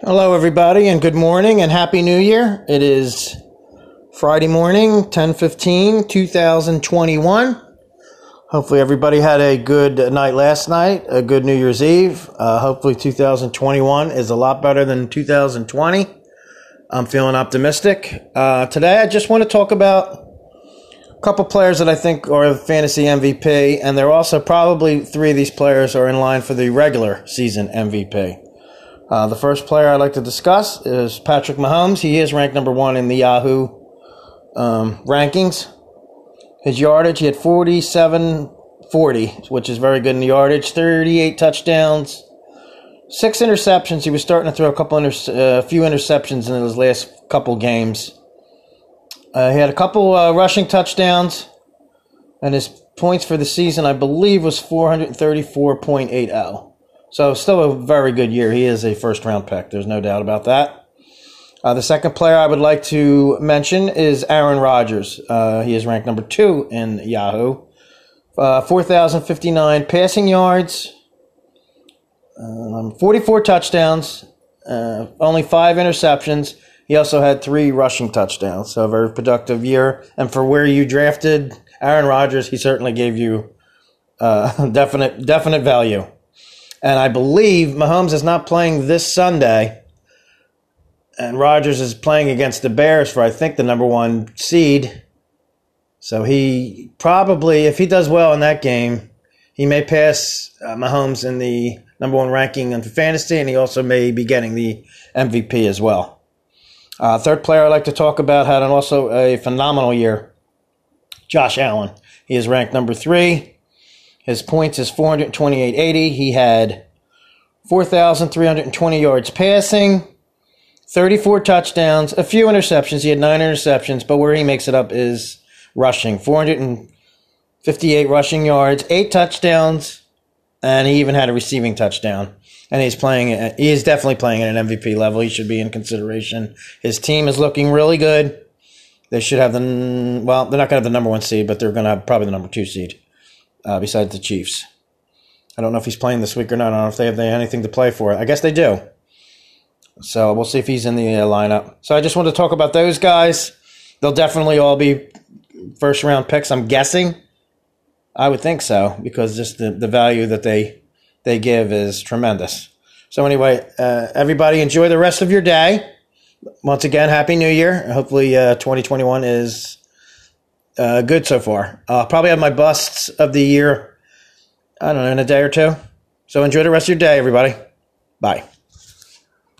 Hello, everybody, and good morning and Happy New Year. It is Friday morning, 10/15/2021. Hopefully, everybody had a good night last night, a good New Year's Eve. Hopefully, 2021 is a lot better than 2020. I'm feeling optimistic. Today, I just want to talk about a couple players that I think are fantasy MVP, and they're also probably three of these players are in line for the regular season MVP. The first player I'd like to discuss is Patrick Mahomes. He is ranked number one in the Yahoo rankings. His yardage, he had 4740, which is very good in the yardage. 38 touchdowns, 6 interceptions. He was starting to throw a few interceptions in his last couple games. He had a couple rushing touchdowns, and his points for the season, I believe, was 434.80. So still a very good year. He is a first-round pick. There's no doubt about that. The second player I would like to mention is Aaron Rodgers. He is ranked number 2 in Yahoo. 4,059 passing yards, 44 touchdowns, only 5 interceptions. He also had 3 rushing touchdowns. So a very productive year. And for where you drafted Aaron Rodgers, he certainly gave you definite value. And I believe Mahomes is not playing this Sunday, and Rodgers is playing against the Bears for, I think, the number 1 seed. So he probably, if he does well in that game, he may pass Mahomes in the number 1 ranking in fantasy, and he also may be getting the MVP as well. Third player I'd like to talk about had also a phenomenal year, Josh Allen. He is ranked number 3. His points is 428.80. He had 4,320 yards passing, 34 touchdowns, a few interceptions. He had 9 interceptions, but where he makes it up is rushing. 458 rushing yards, 8 touchdowns, and he even had a receiving touchdown. And he is definitely playing at an MVP level. He should be in consideration. His team is looking really good. They should have they're not going to have the number 1 seed, but they're going to have probably the number 2 seed. Besides the Chiefs. I don't know if he's playing this week or not. I don't know if they have anything to play for. I guess they do. So we'll see if he's in the lineup. So I just want to talk about those guys. They'll definitely all be first-round picks, I'm guessing. I would think so, because just the value that they give is tremendous. So anyway, everybody enjoy the rest of your day. Once again, Happy New Year. Hopefully 2021 is good so far. I'll probably have my busts of the year, I don't know, in a day or two. So enjoy the rest of your day, everybody. Bye.